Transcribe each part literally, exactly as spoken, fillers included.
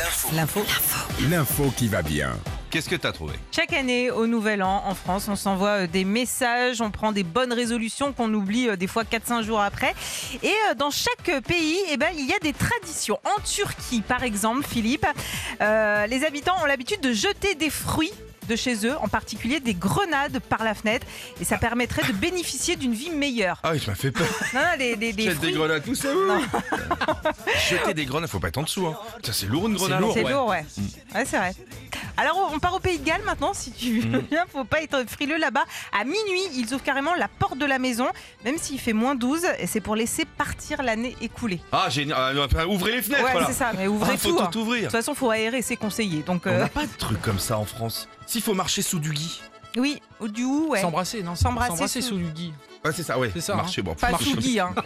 L'info. L'info qui va bien. Qu'est-ce que t'as trouvé? Chaque année, au Nouvel An, en France, on s'envoie des messages, on prend des bonnes résolutions qu'on oublie des fois quatre cinq jours après. Et dans chaque pays, eh ben, il y a des traditions. En Turquie, par exemple, Philippe, euh, les habitants ont l'habitude de jeter des fruits de chez eux, en particulier des grenades par la fenêtre, et ça permettrait de bénéficier d'une vie meilleure. Ah oui, ça m'a fait peur. Non, non, des, des, des Jette fruits. des grenades, tout ça, oui. Jeter des grenades, faut pas être en dessous. Hein. Ça, c'est lourd une grenade. C'est ouais. lourd, ouais. Ouais, c'est vrai. Alors, on part au Pays de Galles maintenant, si tu veux bien. Faut pas être frileux là-bas. À minuit, ils ouvrent carrément la porte de la maison, même s'il fait moins douze, et c'est pour laisser partir l'année écoulée. Ah, génial. Euh, ouvrez les fenêtres, Ouais, là. c'est ça, mais ouvrez Ah, faut tout. tout hein. ouvrir. De toute façon, faut aérer, c'est conseillé. Donc, On euh, n'a pas de trucs comme ça en France. S'il faut marcher sous du gui. oui, ou du ou, ouais. S'embrasser, non, c'est pour S'embrasser s'embrasser sous- sous du gui. Ouais, c'est ça, ouais. C'est ça, Marcher, bon. Pas marcher. sous Guy, hein.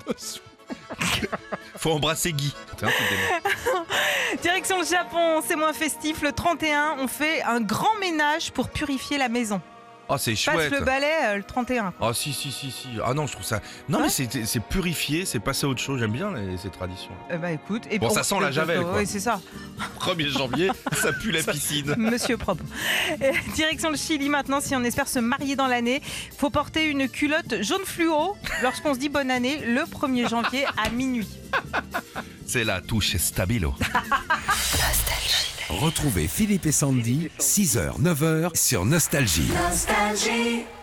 Faut embrasser Guy. C'est un truc d'énorme. Direction le Japon, c'est moins festif. Le trente et un, on fait un grand ménage pour purifier la maison. Oh, c'est Passe chouette. le balai euh, le trente et un. Ah si si si si. Ah non, je trouve ça. Non Ouais. mais c'est c'est purifié, c'est passé à autre chose. J'aime bien les, ces traditions. Euh, bah écoute. Et Bon, pour- ça sent la javel, quoi. Oui, c'est ça. premier janvier, ça pue la piscine. Monsieur propre. Euh, Direction le Chili maintenant, si on espère se marier dans l'année, faut porter une culotte jaune fluo lorsqu'on se dit bonne année le premier janvier à minuit. C'est la touche stabilo. Retrouvez Philippe et Sandy, six heures neuf heures sur Nostalgie. Nostalgie.